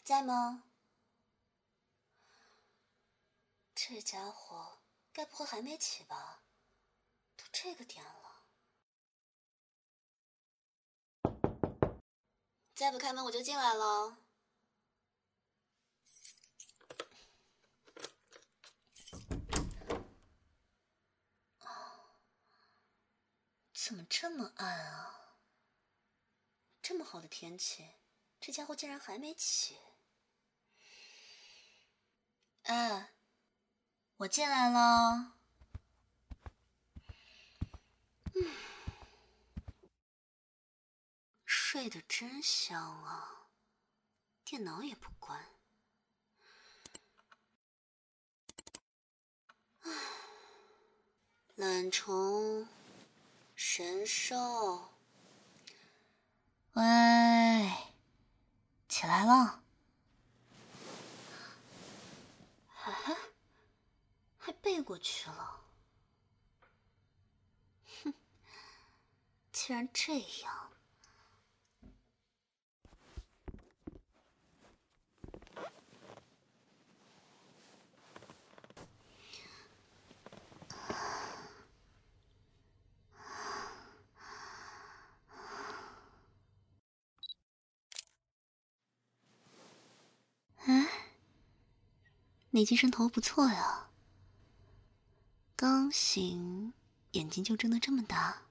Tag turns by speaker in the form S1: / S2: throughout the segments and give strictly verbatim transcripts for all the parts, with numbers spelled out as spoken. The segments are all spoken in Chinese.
S1: 在吗？这家伙该不会还没起吧？都这个点了。再不开门我就进来了。怎么这么暗啊？这么好的天气，这家伙竟然还没起。哎，我进来了。嗯，睡得真香啊，电脑也不关。唉，懒虫，神兽，喂，起来了。还还背过去了。哼，既然这样，哎，你精神头不错呀。刚醒，眼睛就睁得这么大。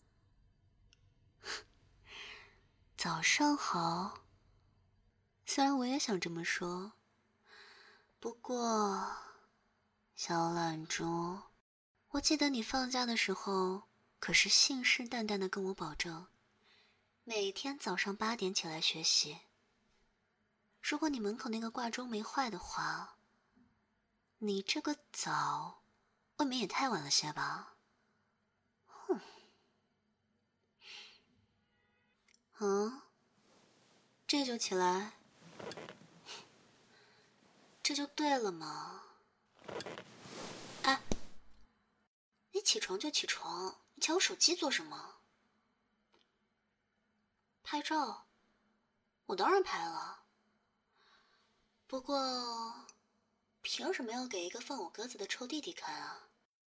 S1: 早上好。虽然我也想这么说，不过，小懒猪，我记得你放假的时候可是信誓旦旦地跟我保证，每天早上八点起来学习。如果你门口那个挂钟没坏的话，你这个早，未免也太晚了些吧？哼。嗯，这就起来，这就对了嘛。哎，你起床就起床，你抢我手机做什么？拍照，我当然拍了。不过，凭什么要给一个放我鸽子的臭弟弟看啊？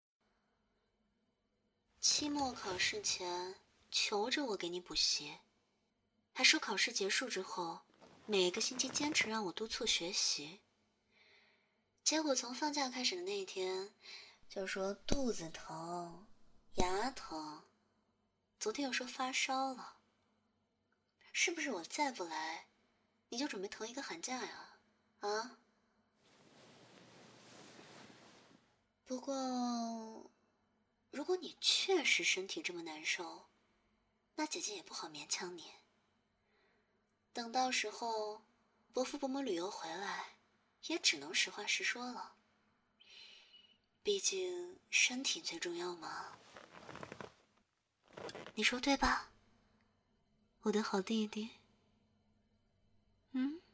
S1: 期末考试前求着我给你补习，还说考试结束之后每个星期坚持让我督促学习。结果从放假开始的那一天就说肚子疼、牙疼，昨天又说发烧了。是不是我再不来，你就准备腾一个寒假呀？啊？不过，如果你确实身体这么难受，那姐姐也不好勉强你。等到时候伯父伯母旅游回来，也只能实话实说了。毕竟身体最重要嘛，你说对吧，我的好弟弟？嗯？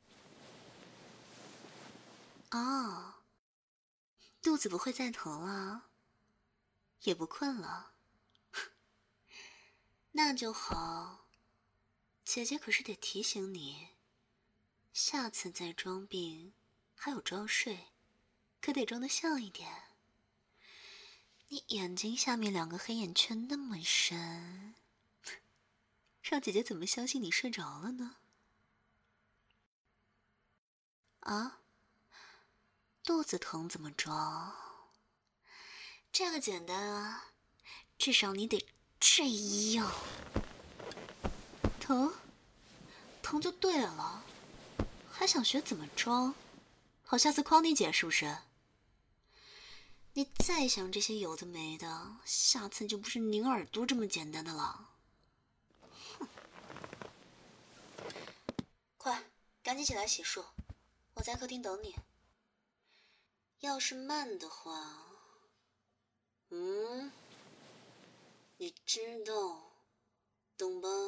S1: 哦，肚子不会再疼了，也不困了，那就好。姐姐可是得提醒你，下次再装病，还有装睡，可得装得像一点。你眼睛下面两个黑眼圈那么深，让姐姐怎么相信你睡着了呢？啊？肚子疼怎么装？这个简单啊，至少你得这样。疼？疼就对了，还想学怎么装？好下次诓你姐是不是？你再想这些有的没的，下次就不是拧耳朵这么简单的了。哼！快，赶紧起来洗漱，我在客厅等你。要是慢的话，嗯，你知道，懂吧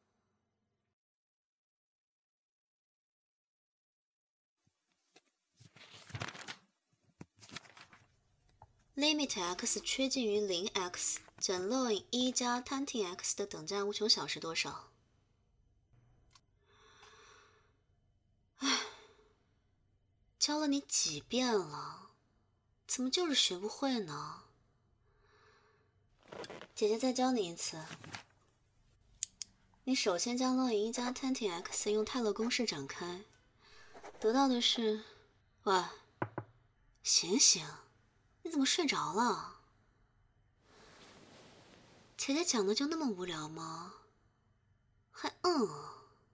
S1: ？Limit x 趋近于零 x 减 ln 一加 tan x 的等价无穷小是多少？唉， 教了你几遍了，怎么就是学不会呢？姐姐再教你一次。你首先将烙印一加 Tanty X 用泰勒公式展开，得到的是……喂，醒醒，你怎么睡着了？姐姐讲的就那么无聊吗？还嗯？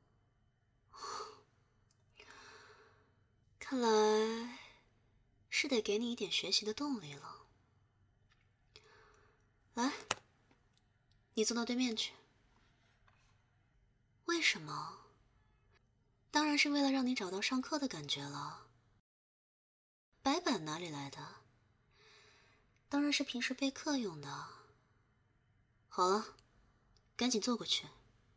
S1: 看来是得给你一点学习的动力了。来，你坐到对面去。为什么？当然是为了让你找到上课的感觉了。白板哪里来的？当然是平时备课用的。好了，赶紧坐过去。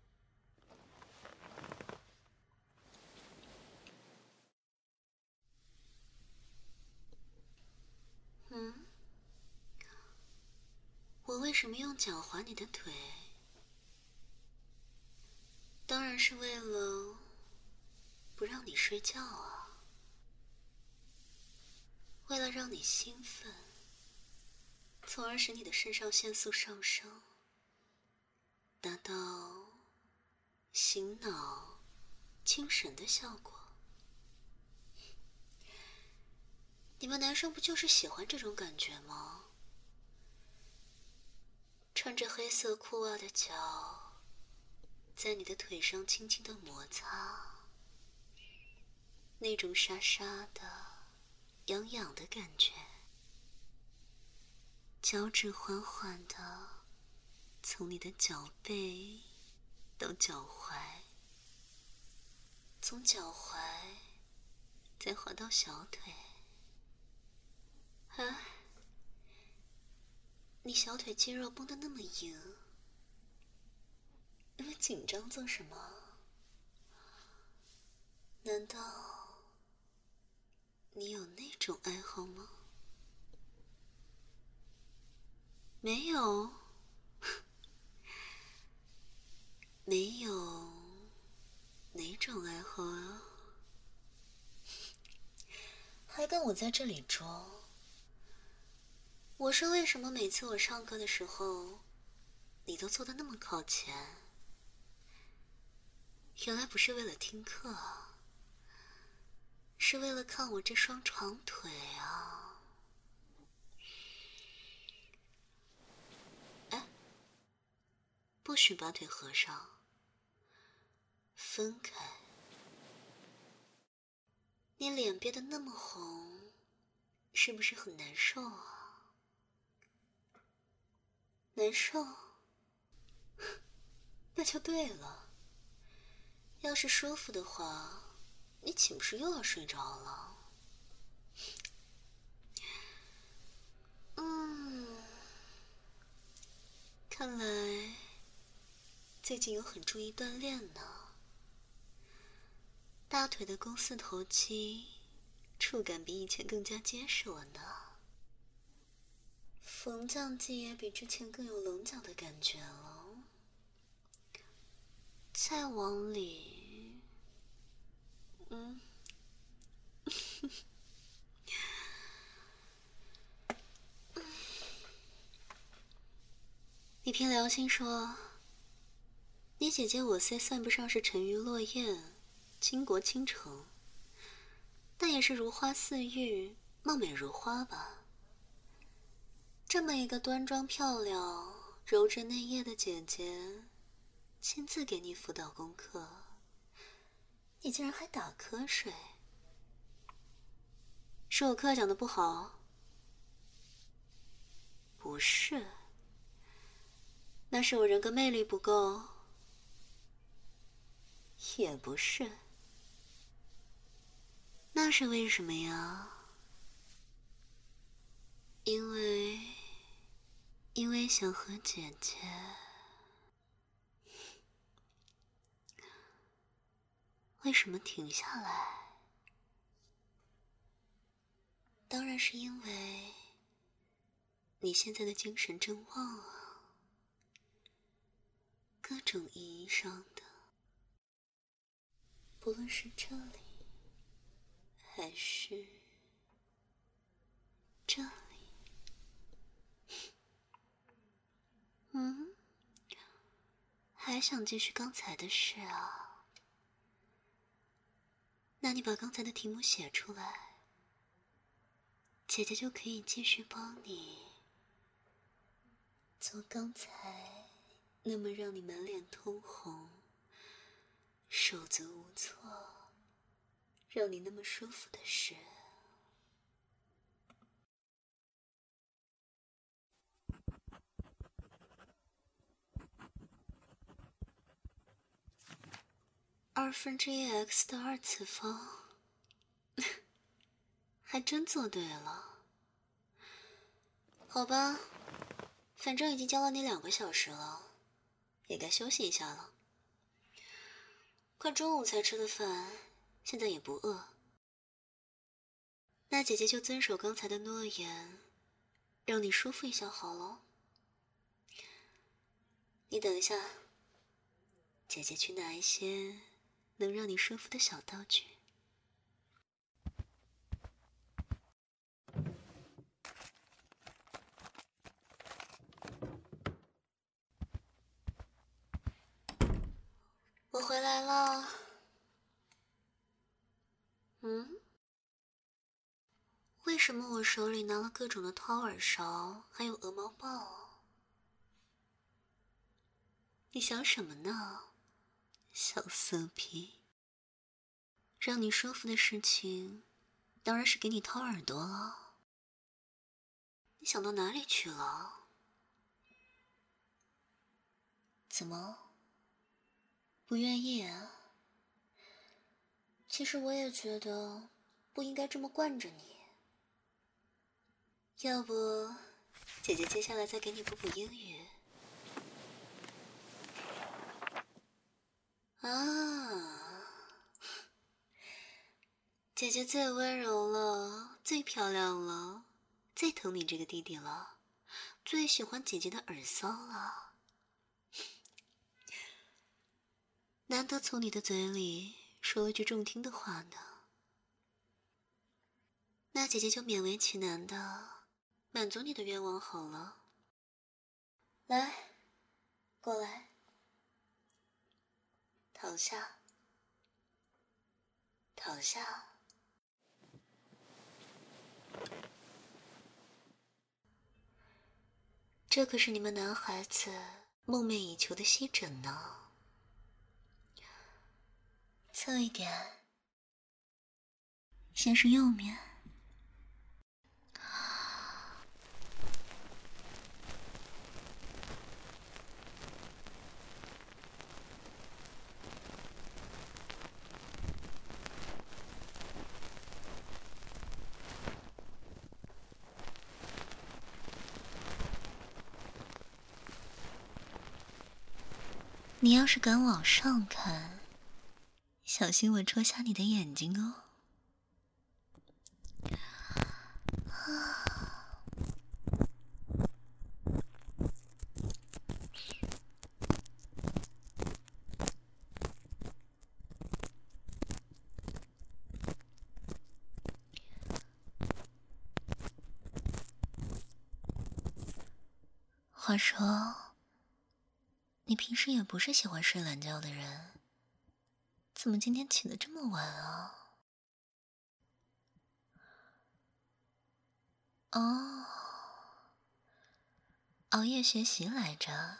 S1: 嗯？我为什么用脚划你的腿？当然是为了不让你睡觉啊。为了让你兴奋，从而使你的肾上腺素上升，达到醒脑、清神的效果。你们男生不就是喜欢这种感觉吗？穿着黑色裤袜的脚，在你的腿上轻轻的摩擦，那种沙沙的、痒痒的感觉，脚趾缓缓的从你的脚背到脚踝，从脚踝再滑到小腿。啊，你小腿肌肉绷得那么硬，那么紧张做什么？难道你有那种爱好吗？没有，没有哪种爱好啊？还跟我在这里装？我说为什么每次我上课的时候，你都坐得那么靠前？原来不是为了听课啊，是为了看我这双长腿啊！哎，不许把腿合上，分开。你脸憋得那么红，是不是很难受啊？难受？那就对了。要是舒服的话，你岂不是又要睡着了？嗯，看来最近有很注意锻炼呢。大腿的肱四头肌触感比以前更加结实了呢。缝匠肌也比之前更有棱角的感觉了。再往里，嗯，你凭良心说，你姐姐我虽算不上是沉鱼落雁、倾国倾城，但也是如花似玉、貌美如花吧？这么一个端庄漂亮、柔质内叶的姐姐，亲自给你辅导功课，你竟然还打瞌睡？是我课讲的不好？不是，那是我人格魅力不够？也不是，那是为什么呀？因为，因为想和姐姐。为什么停下来？当然是因为你现在的精神真旺啊，各种意义上的，不论是这里还是这里？嗯，还想继续刚才的事啊？那你把刚才的题目写出来，姐姐就可以继续帮你做刚才那么让你满脸通红、手足无措、让你那么舒服的事。二分之一 x 的二次方，还真做对了。好吧，反正已经教了你两个小时了，也该休息一下了。快中午才吃的饭，现在也不饿。那姐姐就遵守刚才的诺言，让你舒服一下好了。你等一下，姐姐去拿一些能让你舒服的小道具。我回来了。嗯？为什么我手里拿了各种的掏耳勺，还有鹅毛棒？你想什么呢，小色批？让你舒服的事情，当然是给你掏耳朵了。你想到哪里去了？怎么？不愿意啊？其实我也觉得不应该这么惯着你。要不，姐姐接下来再给你补补英语。啊，姐姐最温柔了，最漂亮了，最疼你这个弟弟了，最喜欢姐姐的耳骚了。难得从你的嘴里说了句中听的话呢。那姐姐就勉为其难的满足你的愿望好了。来，过来，躺下，躺下。这可是你们男孩子梦寐以求的吸枕呢。侧一点，先是右面。你要是敢往上看，小心我戳瞎你的眼睛哦。话说，你平时也不是喜欢睡懒觉的人，怎么今天起得这么晚啊？哦，熬夜学习来着。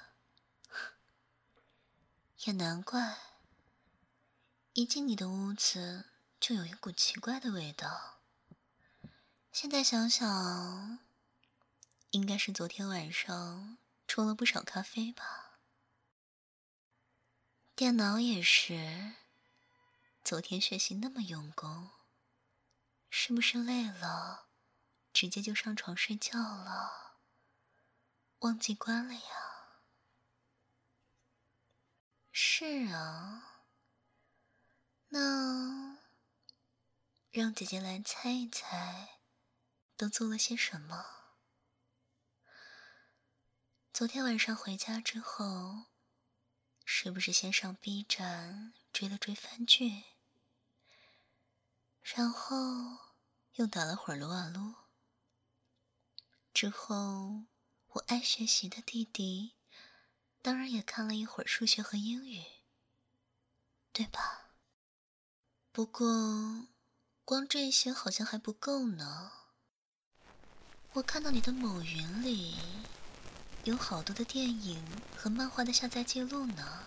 S1: 也难怪，一进你的屋子就有一股奇怪的味道。现在想想，应该是昨天晚上冲了不少咖啡吧。电脑也是，昨天学习那么用功，是不是累了，直接就上床睡觉了，忘记关了呀？是啊，那让姐姐来猜一猜，都做了些什么？昨天晚上回家之后，是不是先上 B 站追了追番剧， 然后又打了会儿撸啊撸。之后，我爱学习的弟弟当然也看了一会儿数学和英语，对吧？不过，光这些好像还不够呢。我看到你的某云里有好多的电影和漫画的下载记录呢，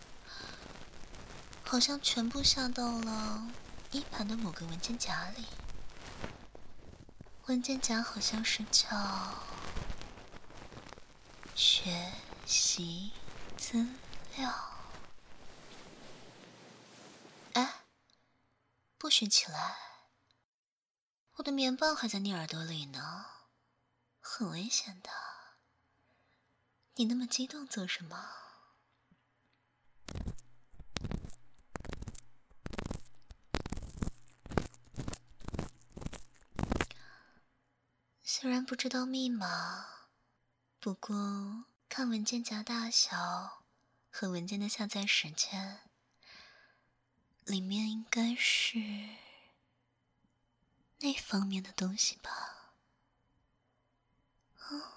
S1: 好像全部下到了一盘的某个文件夹里。文件夹好像是叫学习资料。哎，不许起来，我的棉棒还在你耳朵里呢，很危险的。你那么激动做什么？虽然不知道密码，不过看文件夹大小和文件的下载时间，里面应该是那方面的东西吧。哦，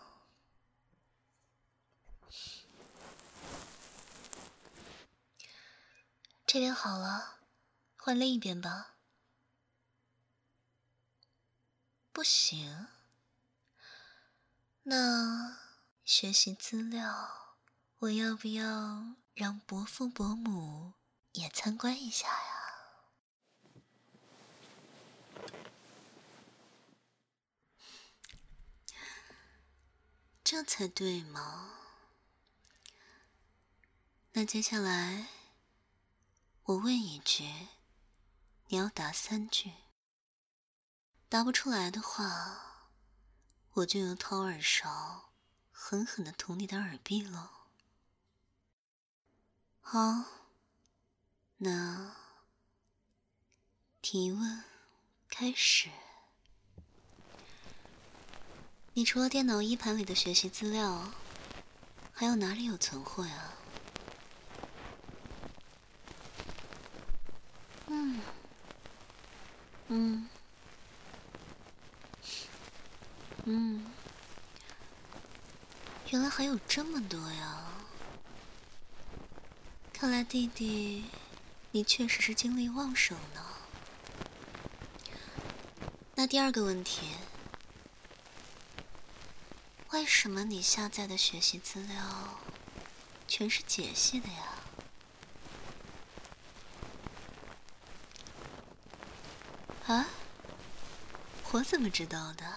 S1: 这边好了，换另一边吧。不行，那学习资料，我要不要让伯父伯母也参观一下呀？这才对嘛。那接下来我问一句，你要答三句。答不出来的话，我就用掏耳勺狠狠地捅你的耳壁了。好，那提问开始。你除了电脑一盘里的学习资料，还有哪里有存货呀？嗯嗯嗯，原来还有这么多呀！看来弟弟，你确实是精力旺盛呢。那第二个问题，为什么你下载的学习资料全是解析的呀？啊？我怎么知道的？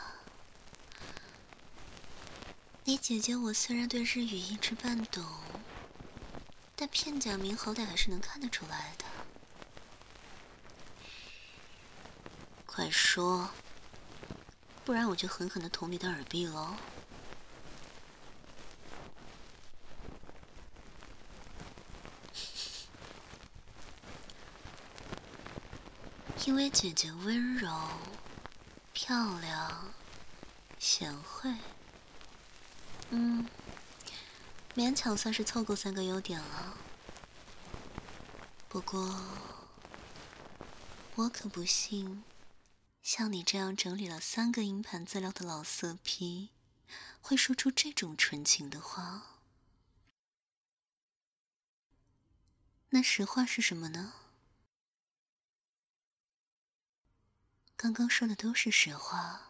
S1: 你姐姐我虽然对日语一知半懂，但片假名好歹还是能看得出来的。快说，不然我就狠狠地捅你的耳壁喽！因为姐姐温柔、漂亮、贤惠，嗯，勉强算是凑够三个优点了。不过，我可不信，像你这样整理了三个硬盘资料的老色批，会说出这种纯情的话。那实话是什么呢？刚刚说的都是实话。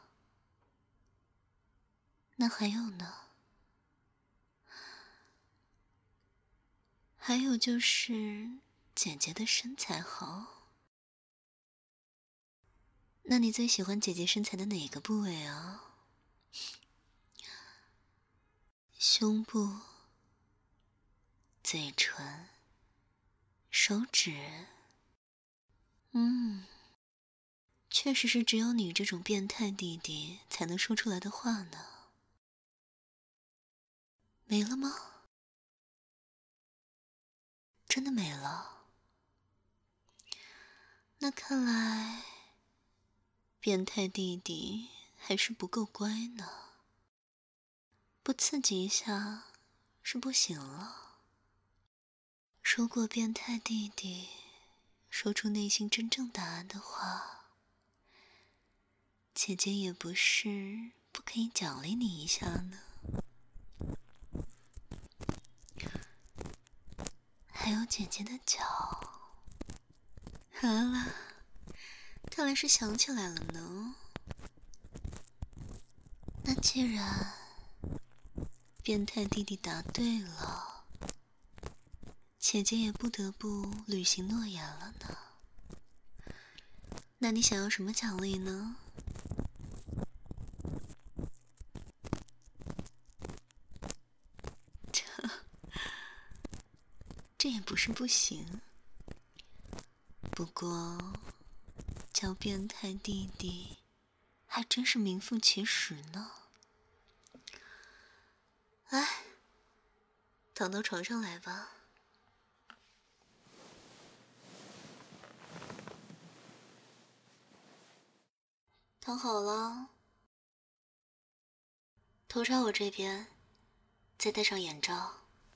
S1: 那还有呢？还有就是姐姐的身材好。那你最喜欢姐姐身材的哪个部位啊？胸部、嘴唇、手指。嗯，确实是只有你这种变态弟弟才能说出来的话呢。没了吗？真的没了？那看来变态弟弟还是不够乖呢，不刺激一下是不行了。如果变态弟弟说出内心真正答案的话， 姐姐也不是不可以奖励你一下呢。还有姐姐的脚。好了，看来是想起来了呢。那既然变态弟弟答对了，姐姐也不得不履行诺言了呢。那你想要什么奖励呢？这这也不是不行，不过叫变态弟弟还真是名副其实呢。来，躺到床上来吧。躺好了，头朝我这边，再戴上眼罩。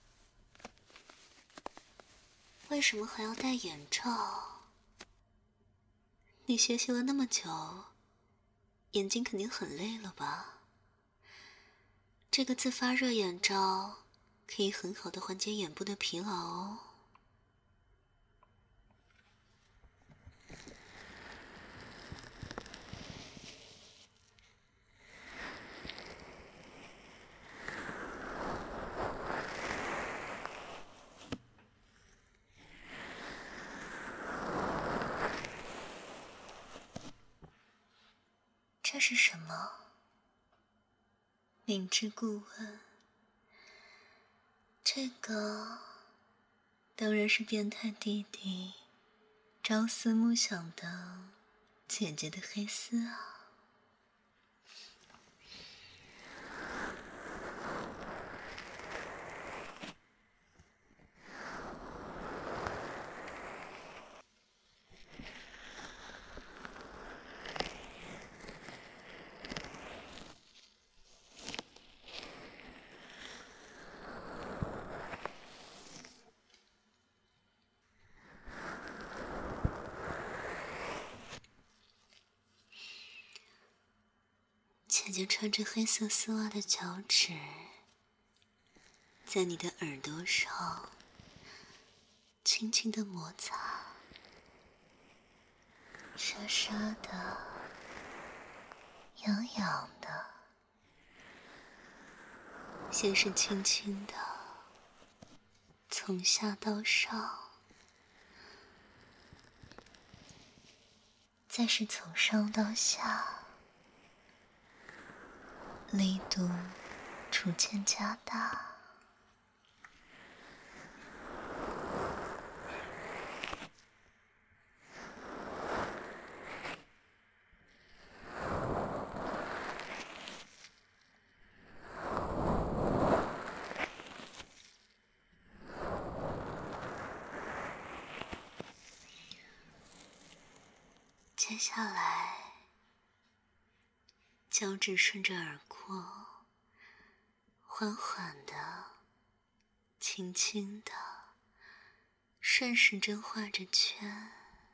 S1: 为什么还要戴眼罩？你学习了那么久，眼睛肯定很累了吧？这个自发热眼罩可以很好的缓解眼部的疲劳哦。这是什么？明知故问。这个当然是变态弟弟朝思暮想的姐姐的黑丝啊。姐姐穿着黑色丝袜的脚趾，在你的耳朵上轻轻的摩擦，沙沙的，痒痒的。先是轻轻的从下到上，再是从上到下，力度逐渐加大。接下来，脚趾顺着耳廓，缓缓的、轻轻的顺时针画着圈。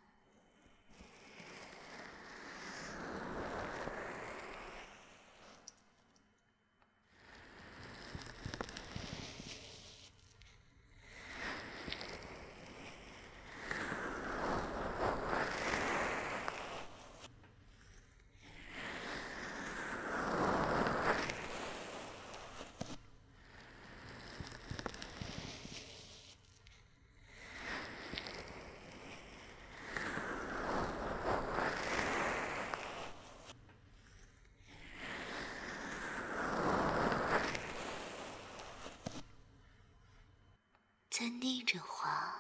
S1: 再逆着画。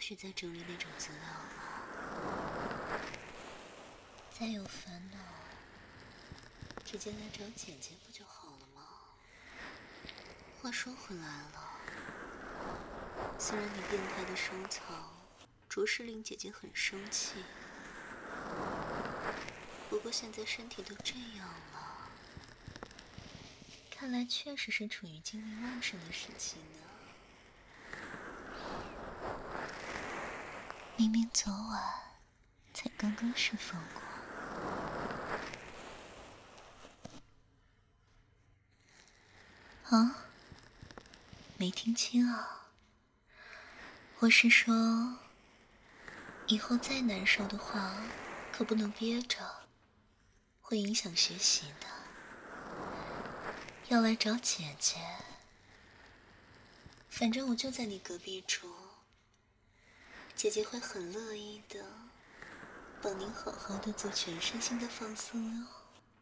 S1: 许再整理那种资料了。再有烦恼，直接来找姐姐不就好了吗？话说回来了，虽然你变态的收藏着实令姐姐很生气，不过现在身体都这样了，看来确实是处于精力旺盛的时期呢。明明昨晚才刚刚释放过。啊？没听清啊？我是说，以后再难受的话，可不能憋着，会影响学习的。要来找姐姐，反正我就在你隔壁住，姐姐会很乐意的帮您好好的做全身心的放松哦。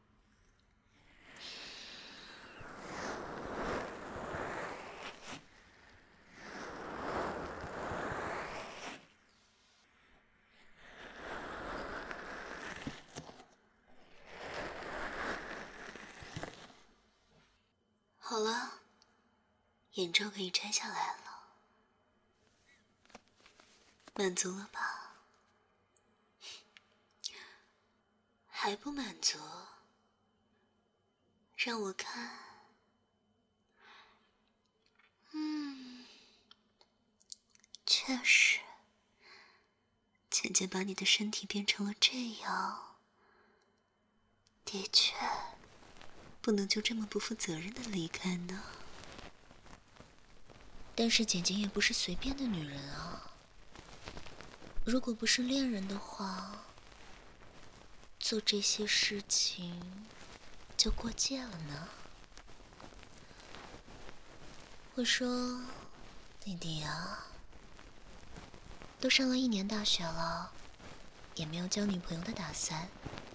S1: 好了，眼罩可以摘下来了，满足了吧？还不满足？让我看。嗯，确实，姐姐把你的身体变成了这样，的确不能就这么不负责任的离开呢。但是姐姐也不是随便的女人啊，如果不是恋人的话，做这些事情就过界了呢。我说，弟弟啊，都上了一年大学了，也没有交女朋友的打算，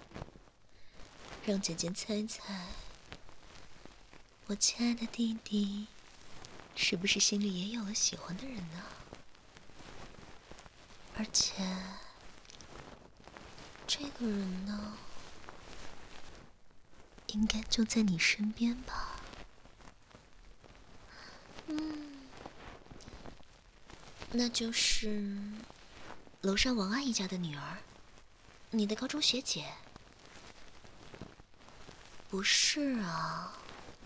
S1: 让姐姐猜猜，我亲爱的弟弟是不是心里也有了喜欢的人呢？而且这个人呢，应该就在你身边吧？嗯，那就是楼上王阿姨家的女儿，你的高中学姐。不是啊，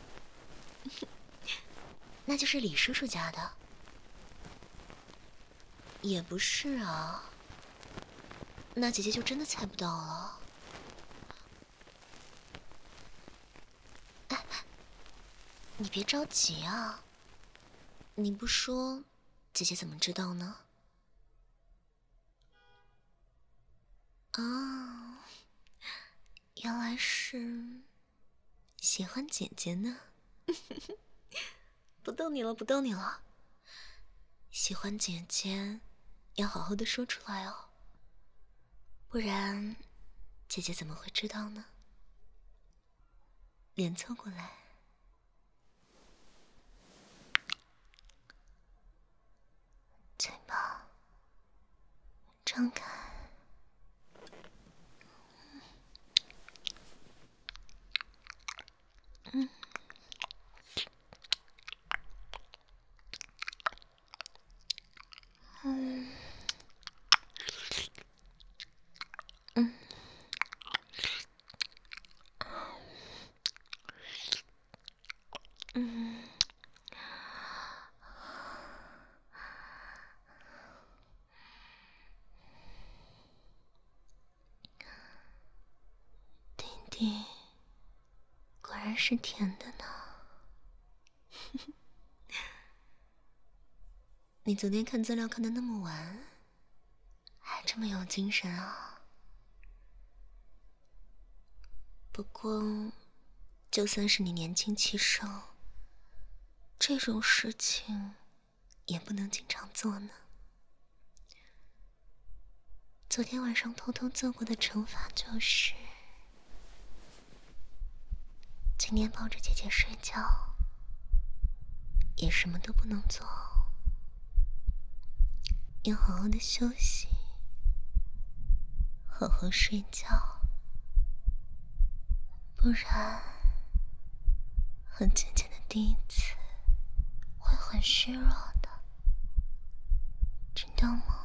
S1: 那就是李叔叔家的。也不是啊，那姐姐就真的猜不到了。哎，你别着急啊，你不说，姐姐怎么知道呢？啊，原来是喜欢姐姐呢。不逗你了，不逗你了。喜欢姐姐，要好好的说出来哦，不然姐姐怎么会知道呢？脸凑过来，嘴巴张开。嗯。嗯。嗯。嗯。弟弟，果然是甜的呢。你昨天看资料看得那么晚，还这么有精神啊。不过，就算是你年轻气盛，这种事情也不能经常做呢。昨天晚上偷偷做过的惩罚就是，今天抱着姐姐睡觉，也什么都不能做。 要好好的休息，好好睡觉，不然和姐姐的第一次会很虚弱的，知道吗？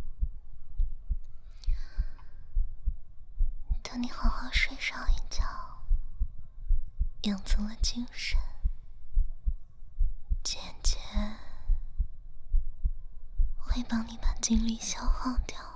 S1: 等你好好睡上一觉，养足了精神，姐姐会帮你把精力消耗掉